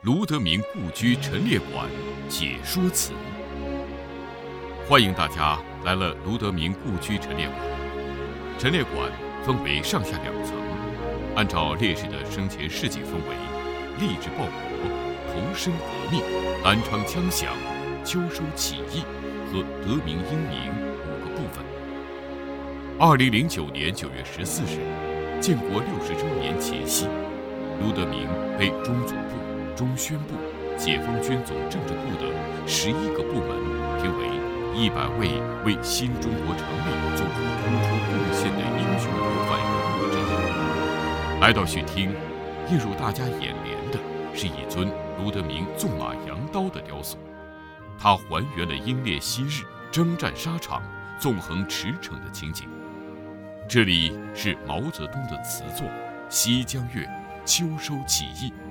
卢德铭故居陈列馆解说词。欢迎大家来了卢德铭故居陈列馆。陈列馆分为上下两层，按照烈士的生前事迹分为励志报国、同声革命、南昌枪响、秋收起义和得名英名5个部分。2009年9月14日，建国60周年前夕，卢德铭被中组部、中宣部、解放军总政治部的11个部门评为100位为新中国成立做出突出贡献的英雄模范人物之一。来到序厅，映入大家眼帘的是一尊卢德铭纵马扬刀的雕塑，它还原了英烈昔日征战沙场、纵横驰骋的情景。这里是毛泽东的词作《西江月·秋收起义》。